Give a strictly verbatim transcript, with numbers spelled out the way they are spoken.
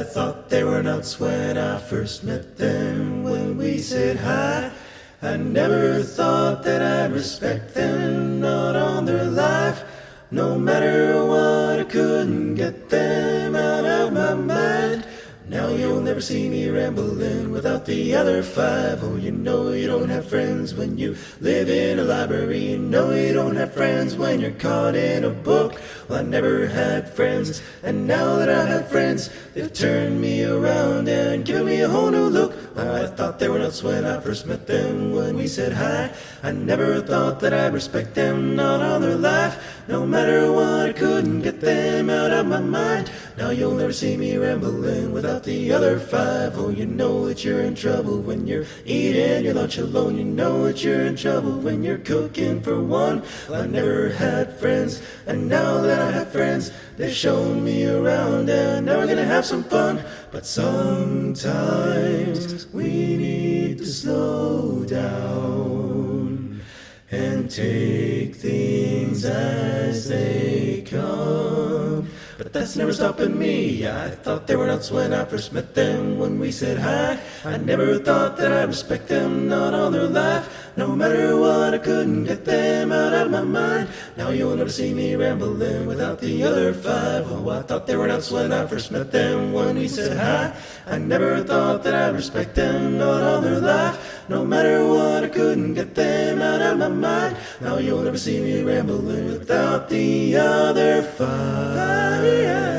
I thought they were nuts when I first met them. When we said hi, I never thought that I'd respect them. Not on their life, no matter what, I couldn't get them out of my mind. Now you'll never see me rambling without the other five. Oh, you know you don't have friends when you live in a library. You know you don't have friends when you're caught in a book. Well, I never had friends, and now that I have friends, they've turned me around and given me a whole new look. I thought they were nuts when I first met them. When we said hi, I never thought that I'd respect them. Not on their life, no matter what, I couldn't get them out of my mind. Now you'll never see me rambling without the other five. Oh, you know that you're in trouble when you're eating your lunch alone. You know that you're in trouble when you're cooking for one. Well, I never had friends, and now that I have friends, they've shown me around, and now we're gonna have some fun. But sometimes we need to slow down and take things as they come. But that's never stopping me. I thought they were nuts when I first met them. When we said hi, I never thought that I'd respect them. Not all their life, no matter what, I couldn't get them out of my mind. Now you'll never see me rambling without the other five. Oh, I thought they were nuts when I first met them. When we said hi, I never thought that I'd respect them. Not all their life, no matter what, I couldn't get them out of my mind. Now you'll never see me rambling without the other five.